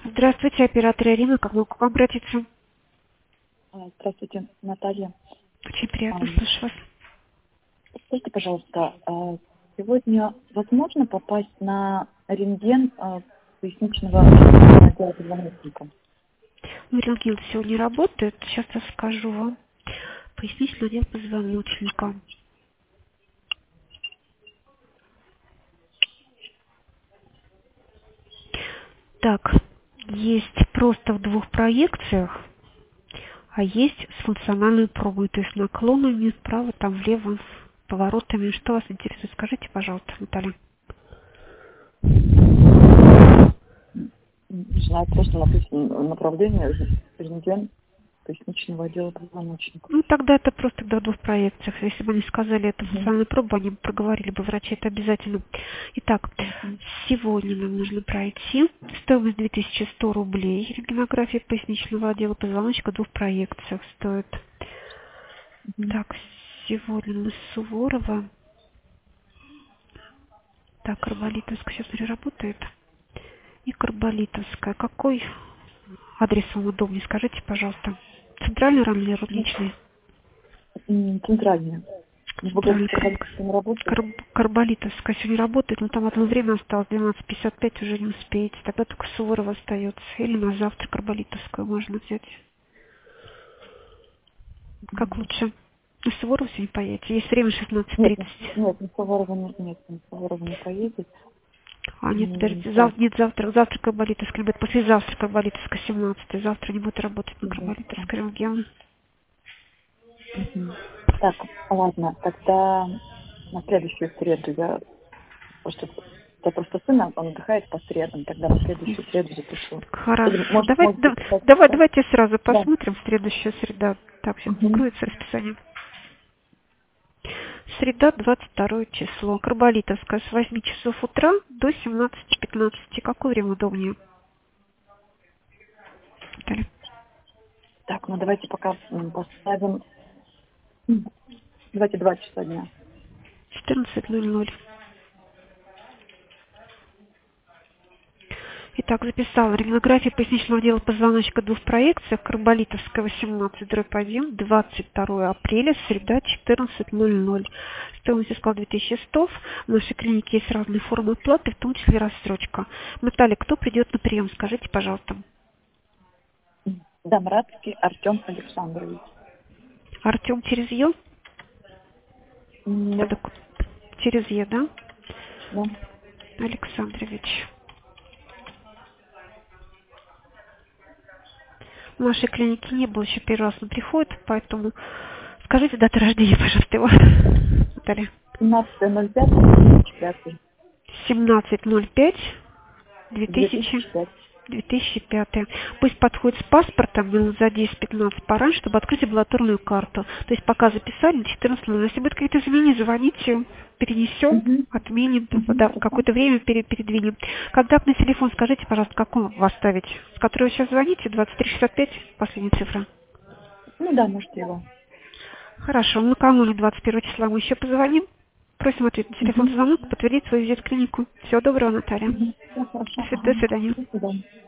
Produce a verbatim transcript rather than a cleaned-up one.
Здравствуйте, оператор Ирина. Как могу к вам обратиться? А, Здравствуйте, Наталья. Очень приятно, Ам, слышу вас. Скажите, пожалуйста, а сегодня возможно попасть на рентген а, поясничного отдела позвоночника? Ну, рентген сегодня работает. Сейчас расскажу вам. Поясничный отдел позвоночника. Так, есть просто в двух проекциях, а есть с функциональной пробой, то есть наклонами вправо, там влево, поворотами. Что вас интересует? Скажите, пожалуйста, Наталья. Не знаю, просто написано направление рентген поясничного отдела позвоночника. Ну, тогда это просто тогда в двух проекциях. Если бы они сказали это Мгм. функциональную пробу, они бы проговорили бы врачи, это обязательно. Итак, Мгм. сегодня нам нужно пройти. Стоимость две тысячи сто рублей. Рентгенография поясничного отдела позвоночника в двух проекциях стоит. Мгм. Так, сегодня на Суворова. Так, Карболитовская сейчас переработает. И Карболитовская. Какой адрес вам удобнее? Скажите, пожалуйста. Центральный район или Рудничный? М, Центральная. В Богородской Центральный. Карболитовской не работает? Кар- Карболитовская сегодня работает, но там одно время осталось, двенадцать пятьдесят пять уже не успеете. Тогда только Суворова остается. Или на завтра Карболитовскую можно взять. Как лучше? На Суворова сегодня поедете. Есть время шестнадцать Нет, тридцать. нет, на Суворова нет, нет, на Суворова не поедет. А, нет, М, подождите, Так, зав- нет, завтра, завтра Карболитовская будет, послезавтра Карболитовская семнадцать. Завтра не будет работать на завтра. Карболитовской рентген. Мгм. Так, ладно, тогда на следующую среду я просто, я просто сын, он отдыхает по средам, тогда на следующую среду запишу. Или, Хорошо. может, Давай, можете да- писать давай, сейчас? давайте сразу Да. посмотрим. Следующая среда. Так, сейчас Угу. откроется расписание. Среда, двадцать второе число. Карболитовская с восьми часов утра до семнадцати пятнадцати. Какое время удобнее? Наталья? Так, ну давайте пока м, поставим, м, давайте два часа дня. четырнадцать ноль ноль. Итак, записала. Рентгенография поясничного отдела позвоночника в двух проекциях. Карболитовская восемнадцать дробь один, двадцать второе апреля, среда, четырнадцать ноль ноль. Стоимость, я сказала, две тысячи сто. В нашей клинике есть разные формы оплаты, в том числе рассрочка. Наталья, кто придет на прием? Скажите, пожалуйста. М, Домрадский Артем Александрович. Артем через Е? Нет, Это через Е, да? да. Александрович. В нашей клинике не было, еще первый раз он приходит, поэтому скажите дату рождения, пожалуйста, его. Наталья. семнадцатое ноль пятое две тысячи пятый. семнадцать ноль пять две две тысячи тысячи пятый. две тысячи пятый. Пусть подходит с паспортом минут за десять-пятнадцать пораньше, чтобы открыть амбулаторную карту. То есть пока записали четырнадцать ноль ноль. Если будут какие-то изменения, звоните, перенесем, Угу. отменим, Угу. да, в какое-то время пере- передвинем. Контактный телефон скажите, пожалуйста, какой вас ставить? С которого сейчас звоните? двадцать три шестьдесят пять, последняя цифра. Ну да, можете его. Хорошо, накануне двадцать первого числа мы еще позвоним. Просим ответить на Угу. телефонный звонок, подтвердить свою визит в клинику. Всего доброго, Наталья. Угу. Все До хорошо. свид- до Ага. свидания. До свидания.